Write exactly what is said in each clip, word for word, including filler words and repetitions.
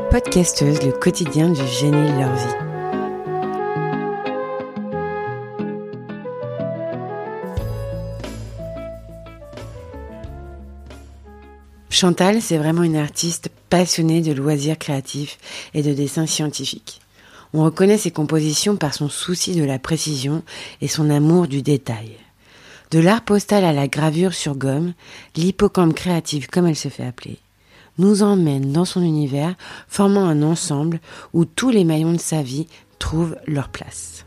Podcasteuse, le quotidien du génie de leur vie. Chantal, c'est vraiment une artiste passionnée de loisirs créatifs et de dessin scientifique. On reconnaît ses compositions par son souci de la précision et son amour du détail. De l'art postal à la gravure sur gomme, l'hippocampe créative, comme elle se fait appeler, nous emmène dans son univers, formant un ensemble où tous les maillons de sa vie trouvent leur place.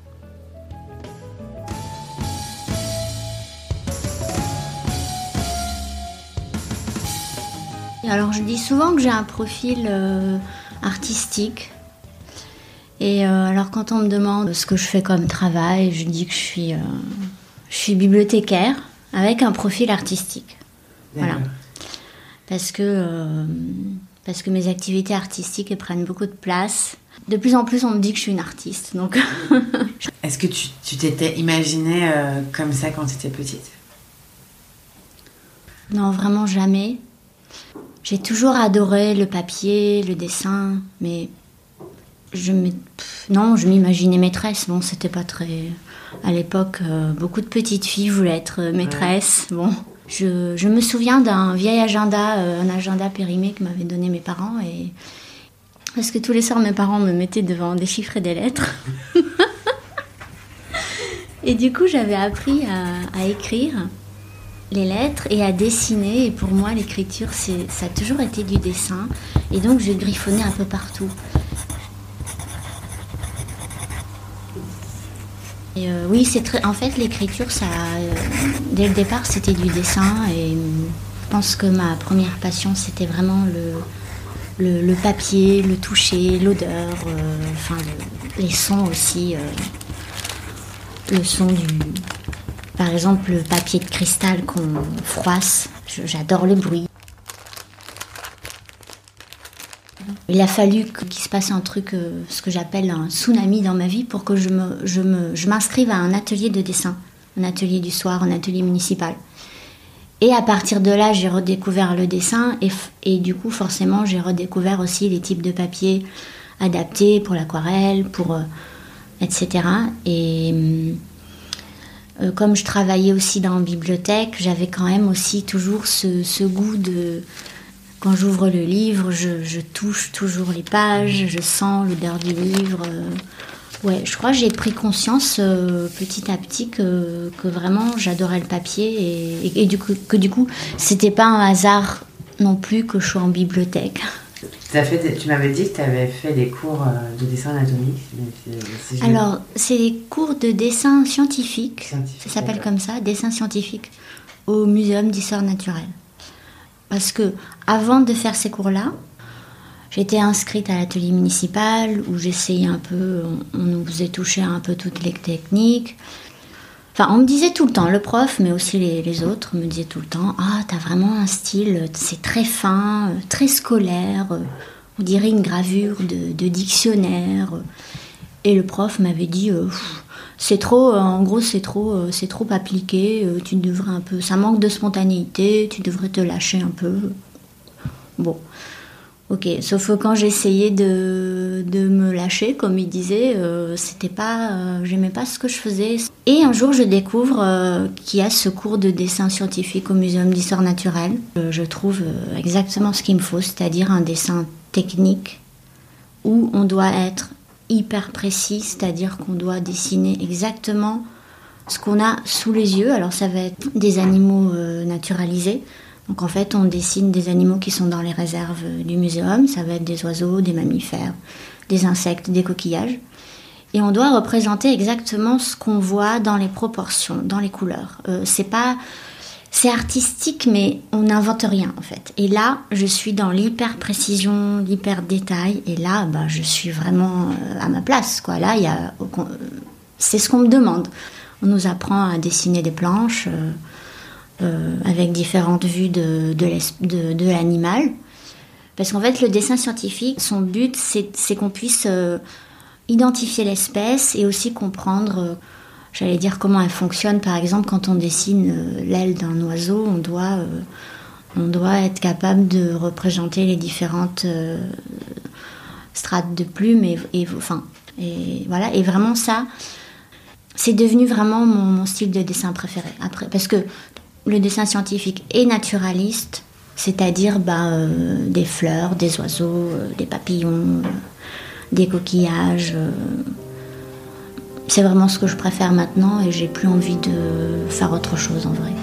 Alors je dis souvent que j'ai un profil euh, artistique. Et euh, alors quand on me demande ce que je fais comme travail, je dis que je suis, euh, je suis bibliothécaire avec un profil artistique. D'accord. Voilà. Parce que, euh, parce que mes activités artistiques elles prennent beaucoup de place. De plus en plus, on me dit que je suis une artiste. Donc Est-ce que tu, tu t'étais imaginée euh, comme ça quand tu étais petite ? Non, vraiment jamais. J'ai toujours adoré le papier, le dessin, mais je me... non, je m'imaginais maîtresse. Bon, c'était pas très... À l'époque, euh, beaucoup de petites filles voulaient être maîtresses. Ouais. Bon... Je, je me souviens d'un vieil agenda, euh, un agenda périmé que m'avaient donné mes parents. Et... Parce que tous les soirs, mes parents me mettaient devant des chiffres et des lettres. Et du coup, j'avais appris à, à écrire les lettres et à dessiner. Et pour moi, l'écriture, c'est, ça a toujours été du dessin. Et donc, je griffonnais un peu partout. Et euh, oui, c'est très... en fait, l'écriture, ça, euh, dès le départ, c'était du dessin. Et je pense que ma première passion, c'était vraiment le, le, le papier, le toucher, l'odeur, euh, enfin, le, les sons aussi. Euh, le son du... Par exemple, le papier de cristal qu'on froisse. Je, j'adore le bruit. Il a fallu qu'il se passe un truc, euh, ce que j'appelle un tsunami dans ma vie, pour que je, me, je, me, je m'inscrive à un atelier de dessin, un atelier du soir, un atelier municipal. Et à partir de là, j'ai redécouvert le dessin et, et du coup, forcément, j'ai redécouvert aussi les types de papier adaptés pour l'aquarelle, pour, euh, et cetera. Et euh, comme je travaillais aussi dans la bibliothèque, j'avais quand même aussi toujours ce, ce goût de... Quand j'ouvre le livre, je, je touche toujours les pages, je sens l'odeur du livre. Ouais, je crois que j'ai pris conscience euh, petit à petit que, que vraiment j'adorais le papier et, et, et du coup, que du coup, c'était pas un hasard non plus que je sois en bibliothèque. T'as fait, tu m'avais dit que tu avais fait des cours de dessin anatomique. Si Alors, c'est des cours de dessin scientifique, scientifique ça s'appelle d'accord. comme ça, dessin scientifique, au Muséum d'histoire naturelle. Parce que avant de faire ces cours-là, j'étais inscrite à l'atelier municipal où j'essayais un peu, on, on nous faisait toucher un peu toutes les techniques. Enfin, on me disait tout le temps, le prof, mais aussi les, les autres me disaient tout le temps, ah, t'as vraiment un style, c'est très fin, très scolaire, on dirait une gravure de, de dictionnaire. Et le prof m'avait dit, euh, c'est trop, en gros, c'est trop, c'est trop appliqué. Tu devrais un peu, ça manque de spontanéité. Tu devrais te lâcher un peu. Bon, ok. Sauf que quand j'essayais de, de me lâcher, comme il disait, euh, c'était pas, euh, j'aimais pas ce que je faisais. Et un jour, je découvre euh, qu'il y a ce cours de dessin scientifique au Muséum d'histoire naturelle. Euh, je trouve euh, exactement ce qu'il me faut, c'est-à-dire un dessin technique où on doit être hyper précis, c'est-à-dire qu'on doit dessiner exactement ce qu'on a sous les yeux. Alors ça va être des animaux euh, naturalisés. Donc en fait, on dessine des animaux qui sont dans les réserves du muséum. Ça va être des oiseaux, des mammifères, des insectes, des coquillages. Et on doit représenter exactement ce qu'on voit dans les proportions, dans les couleurs. Euh, c'est pas... C'est artistique, mais on n'invente rien, en fait. Et là, je suis dans l'hyper-précision, l'hyper-détail. Et là, bah, je suis vraiment à ma place, quoi. Là, il y a... c'est ce qu'on me demande. On nous apprend à dessiner des planches euh, euh, avec différentes vues de, de, de, de l'animal. Parce qu'en fait, le dessin scientifique, son but, c'est, c'est qu'on puisse euh, identifier l'espèce et aussi comprendre... Euh, J'allais dire comment elle fonctionne. Par exemple, quand on dessine euh, l'aile d'un oiseau, on doit, euh, on doit être capable de représenter les différentes, euh, strates de plumes et, et, enfin, et voilà. Et vraiment ça, c'est devenu vraiment mon, mon style de dessin préféré. Après, parce que le dessin scientifique est naturaliste, c'est-à-dire bah, euh, des fleurs, des oiseaux, euh, des papillons, euh, des coquillages. Euh, c'est vraiment ce que je préfère maintenant et j'ai plus envie de faire autre chose en vrai.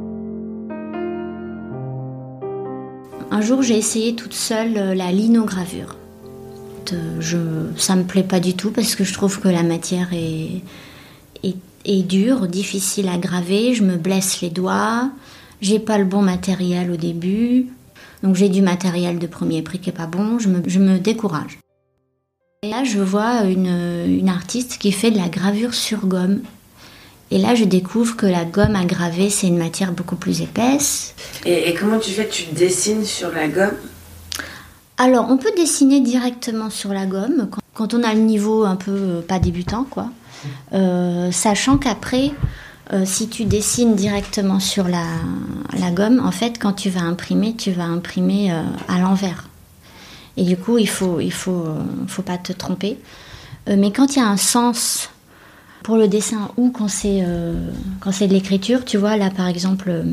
Un jour, j'ai essayé toute seule la linogravure. Je, ça me plaît pas du tout parce que je trouve que la matière est, est, est dure, difficile à graver. Je me blesse les doigts. J'ai pas le bon matériel au début. Donc j'ai du matériel de premier prix qui est pas bon. Je me, je me décourage. Et là, je vois une, une artiste qui fait de la gravure sur gomme. Et là, je découvre que la gomme à graver, c'est une matière beaucoup plus épaisse. Et, et comment tu fais? Tu dessines sur la gomme? Alors, on peut dessiner directement sur la gomme, quand, quand on a le niveau un peu euh, pas débutant, quoi. Euh, sachant qu'après, euh, si tu dessines directement sur la, la gomme, en fait, quand tu vas imprimer, tu vas imprimer euh, à l'envers. Et du coup, il faut, il faut, euh, faut pas te tromper. Euh, mais quand il y a un sens pour le dessin ou quand c'est, euh, quand c'est de l'écriture, tu vois, là, par exemple, euh,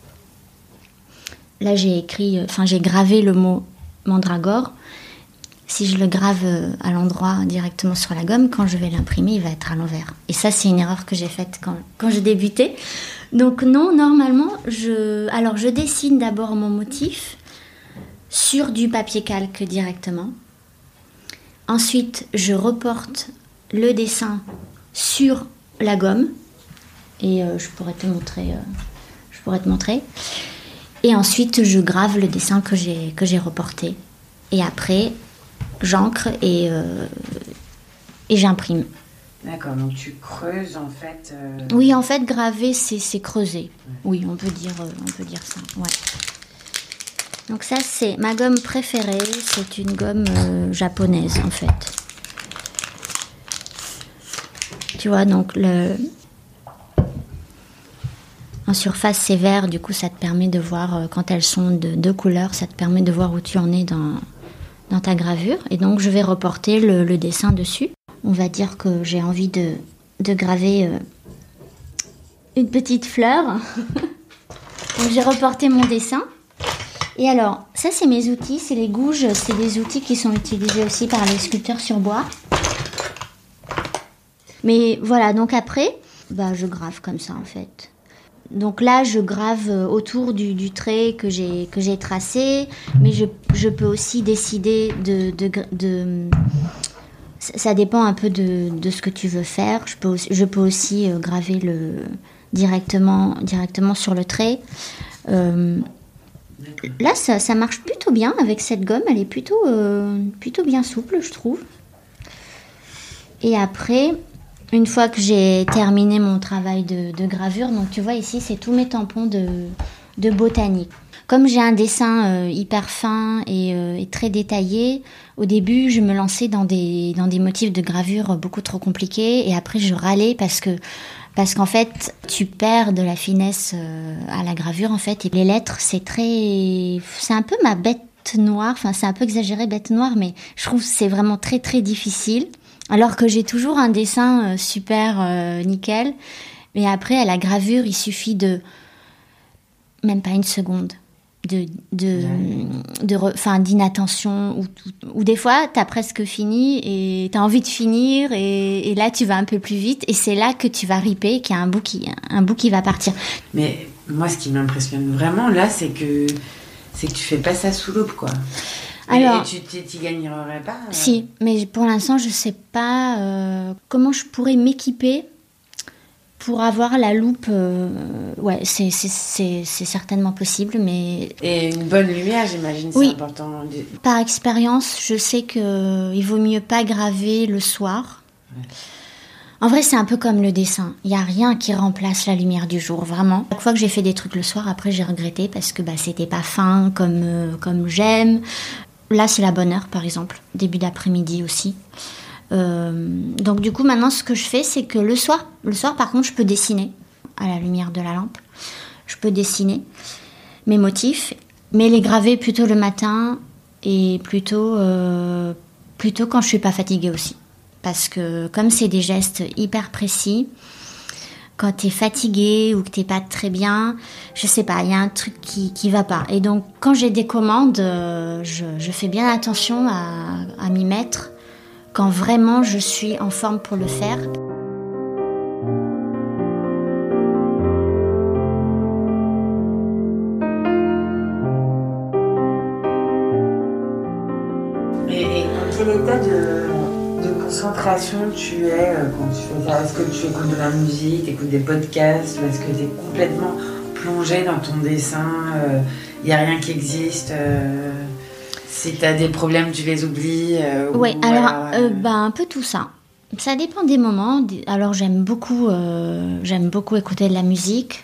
là, j'ai écrit, enfin, j'ai gravé le mot mandragore. Si je le grave à l'endroit directement sur la gomme, quand je vais l'imprimer, il va être à l'envers. Et ça, c'est une erreur que j'ai faite quand, quand j'ai débuté. Donc non, normalement, je, alors je dessine d'abord mon motif sur du papier calque directement. Ensuite, je reporte le dessin sur la gomme. Et euh, je pourrais te montrer. Euh, je pourrais te montrer. Et ensuite, je grave le dessin que j'ai, que j'ai reporté. Et après, j'encre et, euh, et j'imprime. D'accord, donc tu creuses en fait... Euh... Oui, en fait, graver, c'est, c'est creuser. Ouais. Oui, on peut dire, euh, on peut dire ça. Ouais. Donc ça, c'est ma gomme préférée. C'est une gomme euh, japonaise, en fait. Tu vois, donc le... En surface, c'est vert, du coup, ça te permet de voir, quand elles sont de deux couleurs, ça te permet de voir où tu en es dans, dans ta gravure. Et donc, je vais reporter le, le dessin dessus. On va dire que j'ai envie de, de graver euh, une petite fleur. Donc, j'ai reporté mon dessin. Et alors, ça, c'est mes outils, c'est les gouges. C'est des outils qui sont utilisés aussi par les sculpteurs sur bois. Mais voilà, donc après, bah, je grave comme ça, en fait. Donc là, je grave autour du, du trait que j'ai, que j'ai tracé, mais je, je peux aussi décider de, de, de... Ça dépend un peu de, de ce que tu veux faire. Je peux aussi, je peux aussi graver le, directement, directement sur le trait. Euh, là, ça, ça marche plutôt bien avec cette gomme. Elle est plutôt, euh, plutôt bien souple, je trouve. Et après... Une fois que j'ai terminé mon travail de, de gravure, donc tu vois ici, c'est tous mes tampons de, de botanique. Comme j'ai un dessin euh, hyper fin et, euh, et très détaillé, au début, je me lançais dans des, dans des motifs de gravure beaucoup trop compliqués et après, je râlais parce que parce qu'en fait, tu perds de la finesse euh, à la gravure, en fait. Et les lettres, c'est très... C'est un peu ma bête noire, enfin, c'est un peu exagéré, bête noire, mais je trouve que c'est vraiment très, très difficile. Alors que j'ai toujours un dessin euh, super euh, nickel. Mais après, à la gravure, il suffit de... Même pas une seconde. De, de, de, enfin, d'inattention. Ou, ou, ou des fois, t'as presque fini et t'as envie de finir. Et, et là, tu vas un peu plus vite. Et c'est là que tu vas riper, qu'il y a un bout qui, un bout qui va partir. Mais moi, ce qui m'impressionne vraiment, là, c'est que, c'est que tu fais pas ça sous loupe, quoi. Alors, et tu t'y gagnerais pas euh... Si, mais pour l'instant, je sais pas euh, comment je pourrais m'équiper pour avoir la loupe. Euh, ouais, c'est, c'est, c'est, c'est certainement possible, mais... Et une bonne lumière, j'imagine, oui. C'est important. Par expérience, je sais qu'il vaut mieux pas graver le soir. Ouais. En vrai, c'est un peu comme le dessin. Il n'y a rien qui remplace la lumière du jour, vraiment. Chaque fois que j'ai fait des trucs le soir, après, j'ai regretté parce que bah, c'était pas fin comme, euh, comme j'aime. Là, c'est la bonne heure, par exemple. Début d'après-midi aussi. Euh, donc, du coup, maintenant, ce que je fais, c'est que le soir, le soir, par contre, je peux dessiner à la lumière de la lampe. Je peux dessiner mes motifs, mais les graver plutôt le matin et plutôt, euh, Plutôt quand je suis pas fatiguée aussi. Parce que comme c'est des gestes hyper précis, quand t'es fatiguée ou que t'es pas très bien, je sais pas, il y a un truc qui, qui va pas. Et donc, quand j'ai des commandes, euh, je, je fais bien attention à, à m'y mettre quand vraiment je suis en forme pour le faire. Et, et dans quel état de, de concentration tu es euh, quand tu fais ça? Est-ce que tu écoutes de la musique, tu écoutes des podcasts, ou est-ce que tu es complètement plongé dans ton dessin? Il n'y a rien qui existe euh, si tu as des problèmes, tu les oublies euh, Oui, ou, alors, alors, euh, bah, un peu tout ça. Ça dépend des moments. Alors, j'aime beaucoup, euh, j'aime beaucoup écouter de la musique.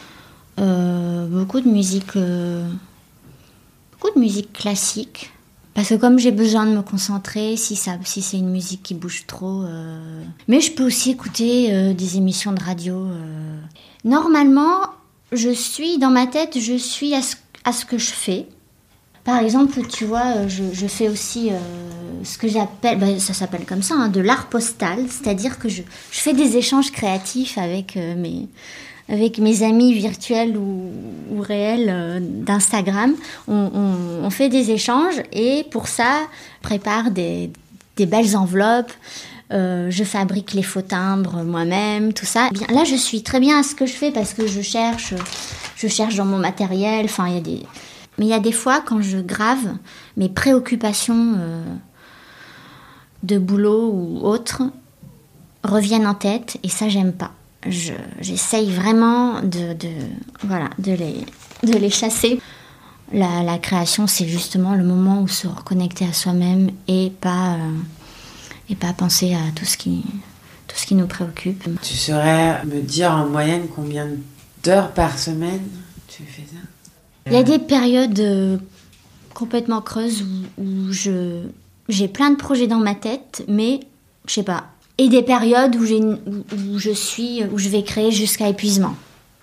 Euh, beaucoup de musique, euh, beaucoup de musique classique. Parce que comme j'ai besoin de me concentrer, si, ça, si c'est une musique qui bouge trop... Euh... Mais je peux aussi écouter euh, des émissions de radio. Euh... Normalement, je suis, dans ma tête, je suis à ce, à ce que je fais. Par exemple, tu vois, je, je fais aussi euh, ce que j'appelle, ben, ça s'appelle comme ça, hein, de l'art postal. C'est-à-dire que je, je fais des échanges créatifs avec euh, mes... avec mes amis virtuels ou, ou réels euh, d'Instagram. On, on, on fait des échanges et pour ça, je prépare des, des belles enveloppes. Euh, je fabrique les faux timbres moi-même, tout ça. Bien, là, je suis très bien à ce que je fais parce que je cherche, je cherche dans mon matériel. Enfin, il y a des... Mais il y a des fois, quand je grave, mes préoccupations euh, de boulot ou autres reviennent en tête et ça, j'aime pas. Je, j'essaye vraiment de, de, voilà, de, les, de les chasser. La, la création, c'est justement le moment où se reconnecter à soi-même et pas, euh, et pas penser à tout ce, qui, tout ce qui nous préoccupe. Tu saurais me dire en moyenne combien d'heures par semaine tu fais ça? Il y a des périodes euh, complètement creuses où, où je, j'ai plein de projets dans ma tête, mais je sais pas. Et des périodes où, j'ai, où, où je suis, où je vais créer jusqu'à épuisement.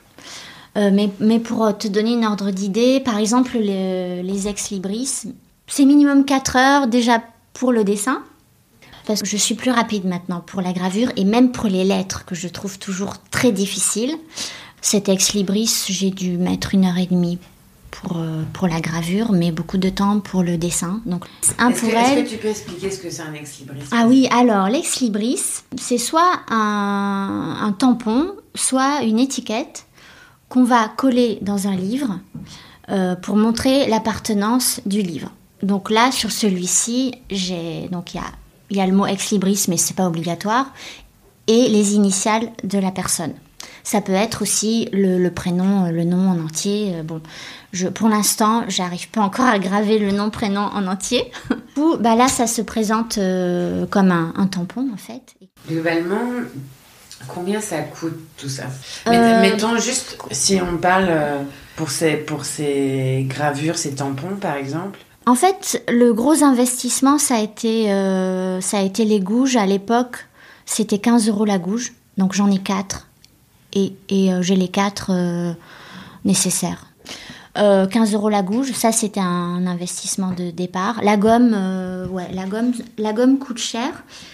Euh, mais, mais pour te donner une ordre d'idée, par exemple, les, les ex-libris, c'est minimum quatre heures déjà pour le dessin. Parce que je suis plus rapide maintenant pour la gravure et même pour les lettres que je trouve toujours très difficiles. Cet ex-libris, j'ai dû mettre une heure et demie pour, euh, pour la gravure, mais beaucoup de temps pour le dessin. Donc, un est-ce, pour que, elle... est-ce que tu peux expliquer ce que c'est un ex-libris? Ah oui, alors l'ex-libris, c'est soit un, un tampon, soit une étiquette qu'on va coller dans un livre euh, pour montrer l'appartenance du livre. Donc là, sur celui-ci, j'ai donc il y a, y a le mot ex-libris, mais c'est pas obligatoire, et les initiales de la personne. Ça peut être aussi le, le prénom, le nom en entier. Euh, bon, je, pour l'instant, j'arrive pas encore à graver le nom, prénom en entier. Ou, bah là, ça se présente euh, comme un, un tampon, en fait. Globalement, combien ça coûte tout ça? euh... Mettons juste, si on parle euh, pour, ces, pour ces gravures, ces tampons, par exemple. En fait, le gros investissement, ça a été, euh, ça a été les gouges. À l'époque, c'était quinze euros la gouge. Donc, j'en ai quatre. Et, et euh, j'ai les quatre euh, nécessaires. Euh, quinze euros la gouge, ça c'était un investissement de départ. La gomme, euh, ouais, la gomme, la gomme coûte cher.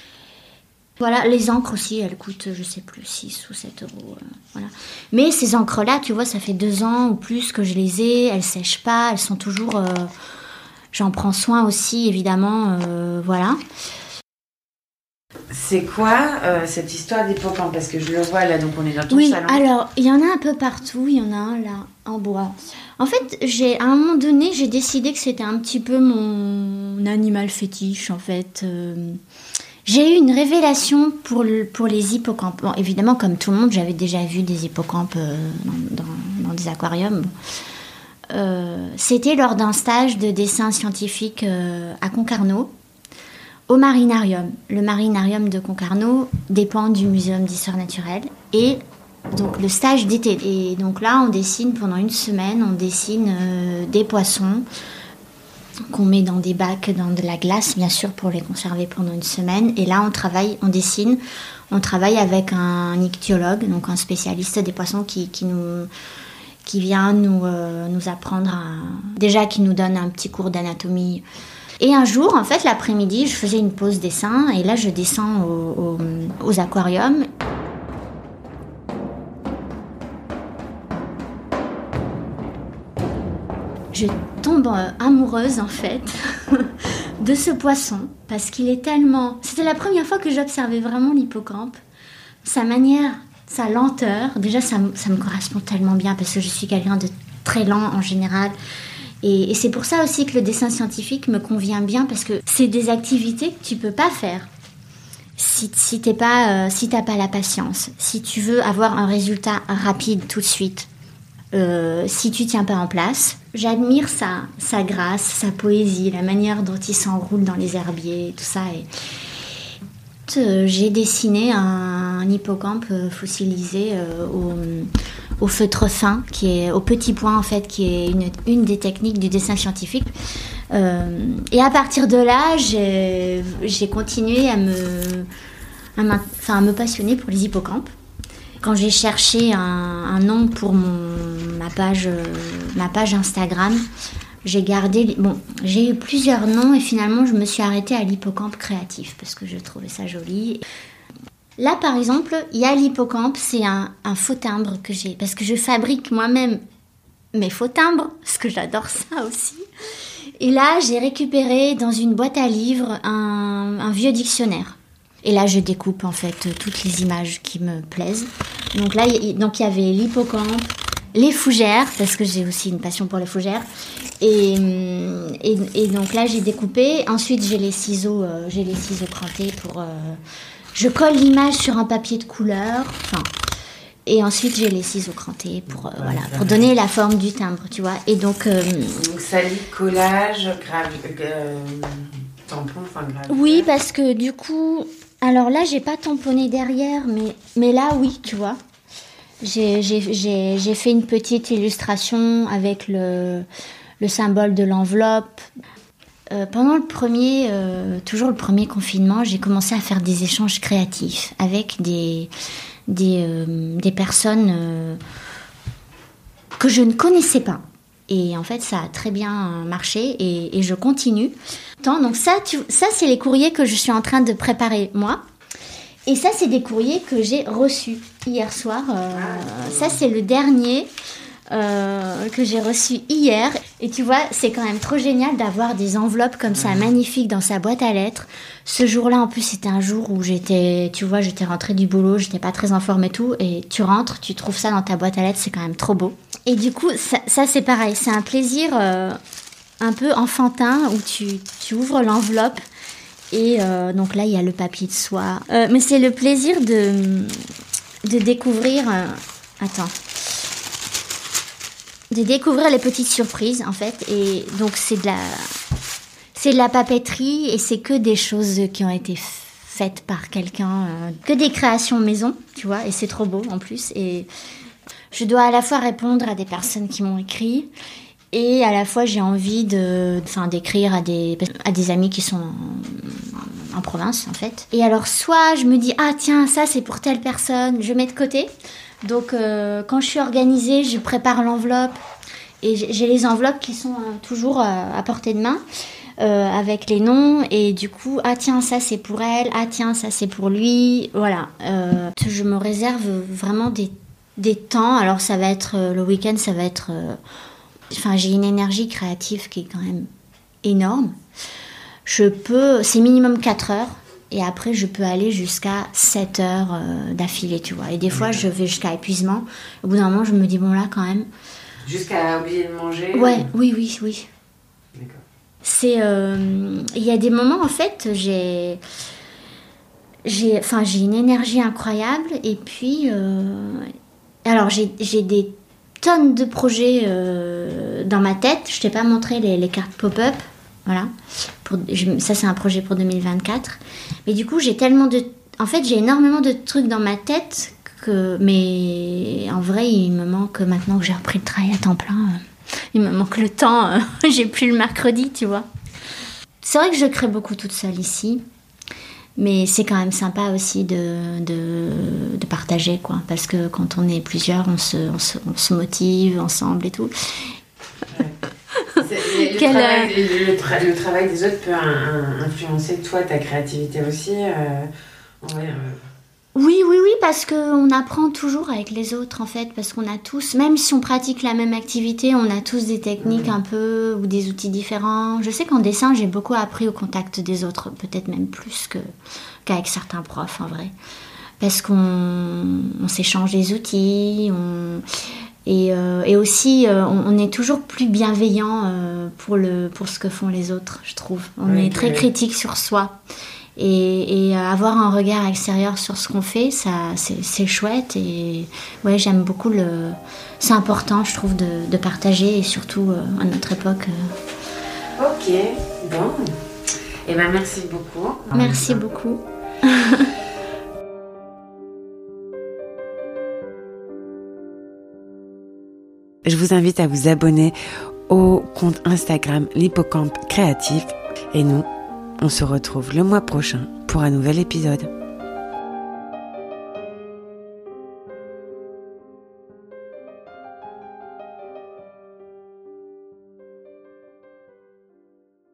Voilà, les encres aussi, elles coûtent, je sais plus, six ou sept euros. Euh, voilà. Mais ces encres-là, tu vois, ça fait deux ans ou plus que je les ai, elles sèchent pas, elles sont toujours... Euh, j'en prends soin aussi, évidemment, euh, voilà. C'est quoi euh, cette histoire d'hippocampe? Parce que je le vois là, donc on est dans ton oui, salon. Oui, alors, il y en a un peu partout, il y en a un là, en bois. En fait, j'ai, à un moment donné, j'ai décidé que c'était un petit peu mon animal fétiche, en fait. Euh, j'ai eu une révélation pour, le, pour les hippocampes. Bon, évidemment, comme tout le monde, j'avais déjà vu des hippocampes euh, dans, dans, dans des aquariums. Euh, c'était lors d'un stage de dessin scientifique euh, à Concarneau, au Marinarium. Le Marinarium de Concarneau dépend du Muséum d'histoire naturelle. Et donc le stage d'été. Et donc là, on dessine pendant une semaine, on dessine euh, des poissons qu'on met dans des bacs, dans de la glace, bien sûr, pour les conserver pendant une semaine. Et là, on travaille, on dessine, on travaille avec un ichtyologue, donc un spécialiste des poissons qui, qui nous... qui vient nous, euh, nous apprendre à... Déjà, qui nous donne un petit cours d'anatomie. Et un jour, en fait, l'après-midi, je faisais une pause dessin et là, je descends au, au, aux aquariums. Je tombe amoureuse, en fait, de ce poisson parce qu'il est tellement... C'était la première fois que j'observais vraiment l'hippocampe. Sa manière, sa lenteur, déjà, ça, ça me correspond tellement bien parce que je suis quelqu'un de très lent en général. Et, et c'est pour ça aussi que le dessin scientifique me convient bien parce que c'est des activités que tu peux pas faire si, si t'es pas, euh, si t'as pas la patience, si tu veux avoir un résultat rapide tout de suite, euh, si tu tiens pas en place. J'admire sa, sa grâce, sa poésie, la manière dont il s'enroule dans les herbiers, tout ça. Et euh, j'ai dessiné un, un hippocampe fossilisé euh, au au feutre fin, qui est au petit point en fait, qui est une, une des techniques du dessin scientifique. Euh, et à partir de là, j'ai, j'ai continué à me, à, enfin, à me passionner pour les hippocampes. Quand j'ai cherché un, un nom pour mon, ma, page, ma page Instagram, j'ai gardé... Bon, j'ai eu plusieurs noms et finalement, je me suis arrêtée à l'hippocampe créatif parce que je trouvais ça joli. Là, par exemple, il y a l'hippocampe, c'est un, un faux timbre que j'ai, parce que je fabrique moi-même mes faux timbres, parce que j'adore ça aussi. Et là, j'ai récupéré dans une boîte à livres un, un vieux dictionnaire. Et là, je découpe en fait toutes les images qui me plaisent. Donc là, il, donc, il y avait l'hippocampe, les fougères, parce que j'ai aussi une passion pour les fougères. Et, et, et donc là, j'ai découpé. Ensuite, j'ai les ciseaux, euh, j'ai les ciseaux crantés pour... Euh, Je colle l'image sur un papier de couleur, enfin, et ensuite j'ai les ciseaux crantés pour, euh, voilà, pour donner la forme du timbre, tu vois. Et donc, euh, donc sali, collage, grave, euh, tampon, enfin grave. Oui, parce que du coup, alors là j'ai pas tamponné derrière, mais, mais là oui, tu vois. J'ai, j'ai, j'ai, j'ai fait une petite illustration avec le, le symbole de l'enveloppe. Euh, pendant le premier, euh, toujours le premier confinement, j'ai commencé à faire des échanges créatifs avec des, des, euh, des personnes euh, que je ne connaissais pas. Et en fait, ça a très bien marché et, et je continue. Donc ça, tu, ça, c'est les courriers que je suis en train de préparer moi. Et ça, c'est des courriers que j'ai reçus hier soir. Euh, ça, c'est le dernier... Euh, que j'ai reçu hier. Et tu vois, c'est quand même trop génial d'avoir des enveloppes comme ça, magnifiques, dans sa boîte à lettres. Ce jour-là, en plus, c'était un jour où j'étais, tu vois, j'étais rentrée du boulot, j'étais pas très en forme et tout. Et tu rentres, tu trouves ça dans ta boîte à lettres, c'est quand même trop beau. Et du coup, ça, ça c'est pareil, c'est un plaisir euh, un peu enfantin où tu, tu ouvres l'enveloppe. Et euh, donc là, il y a le papier de soie. Euh, mais c'est le plaisir de, de découvrir... Euh, attends... de découvrir les petites surprises en fait, et donc c'est de la c'est de la papeterie et c'est que des choses qui ont été faites par quelqu'un, euh, que des créations maison, tu vois, et c'est trop beau en plus. Et je dois à la fois répondre à des personnes qui m'ont écrit et à la fois j'ai envie de enfin d'écrire à des à des amis qui sont en, en province en fait. Et alors soit je me dis ah tiens, ça c'est pour telle personne, je mets de côté. Donc, euh, quand je suis organisée, je prépare l'enveloppe et j'ai les enveloppes qui sont euh, toujours euh, à portée de main euh, avec les noms. Et du coup, ah tiens, ça c'est pour elle, ah tiens, ça c'est pour lui. Voilà. Euh, je me réserve vraiment des, des temps. Alors, ça va être euh, le week-end, ça va être. Euh, enfin, j'ai une énergie créative qui est quand même énorme. Je peux. C'est minimum quatre heures. Et après, je peux aller jusqu'à sept heures euh, d'affilée, tu vois. Et des fois, je vais jusqu'à épuisement. Au bout d'un moment, je me dis, bon, là, quand même... Jusqu'à oublier de manger Ouais, ou... oui, oui, oui. D'accord. C'est... Euh... Il y a des moments, en fait, j'ai... J'ai, enfin, j'ai une énergie incroyable. Et puis... Euh... Alors, j'ai, j'ai des tonnes de projets euh, dans ma tête. Je t'ai pas montré les, les cartes pop-up. Voilà, pour, je, ça c'est un projet pour deux mille vingt-quatre. Mais du coup, j'ai tellement de... En fait, j'ai énormément de trucs dans ma tête, que, mais en vrai, il me manque, maintenant que j'ai repris le travail à temps plein, euh, il me manque le temps, euh, j'ai plus le mercredi, tu vois. C'est vrai que je crée beaucoup toute seule ici, mais c'est quand même sympa aussi de, de, de partager, quoi, parce que quand on est plusieurs, on se, on se, on se motive ensemble et tout. Ouais. le, Quelle... travail, le, le, tra- le travail des autres peut un, un, influencer toi, ta créativité aussi euh, ouais, euh... Oui, oui, oui, parce qu'on apprend toujours avec les autres, en fait, parce qu'on a tous, même si on pratique la même activité, on a tous des techniques un peu, ou des outils différents. Je sais qu'en dessin, j'ai beaucoup appris au contact des autres, peut-être même plus que, qu'avec certains profs, en vrai. Parce qu'on on s'échange des outils, on, et, euh, et aussi, euh, on, on est toujours plus bienveillant euh, pour, le, pour ce que font les autres, je trouve. On oui, est très oui. critique sur soi. Et, et avoir un regard extérieur sur ce qu'on fait, ça, c'est, c'est chouette. Et ouais, j'aime beaucoup le. C'est important, je trouve, de, de partager, et surtout euh, à notre époque. Euh... Ok, bon. Eh ben merci beaucoup. Merci beaucoup. Je vous invite à vous abonner au compte Instagram l'Hippocampe Créatif. Et nous, on se retrouve le mois prochain pour un nouvel épisode.